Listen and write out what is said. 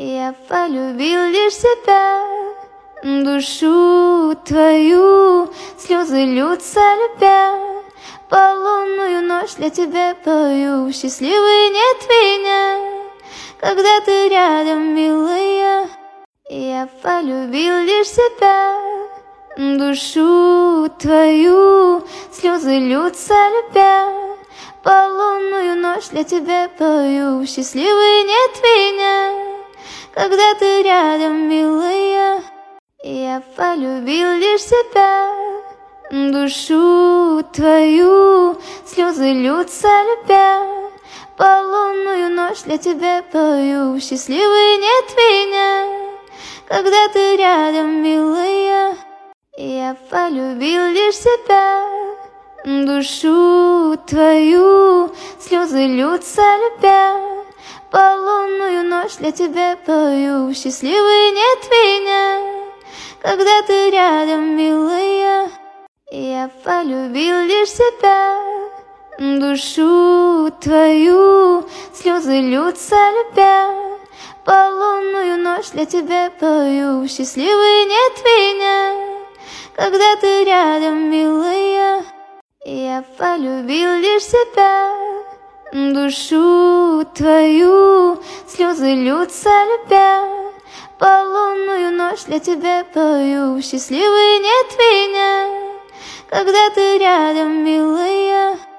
Я полюбил лишь себя, душу твою, слезы льются любя. Полунную ночь для тебя пою, счастливой нет меня, когда ты рядом, милая. Я полюбил лишь себя, душу твою, слезы льются любя. Полунную ночь для тебя пою, счастливой нет меня, когда ты рядом, милая. Я полюбил лишь себя, душу твою, слезы льются любя. Полунную ночь для тебя пою, счастливой нет меня, когда ты рядом, милая. Я полюбил лишь себя, душу твою, слезы льются любя. Полунную ночь для тебя пою, счастливой нет меня, когда ты рядом, милая. Я полюбил лишь себя, душу твою, слезы льются любя. Полунную ночь для тебя пою, счастливой нет меня, когда ты рядом, милая. Я полюбил лишь себя, душу твою, слезы льются любя. Полунную ночь для тебя пою, счастливой нет меня, когда ты рядом, милая.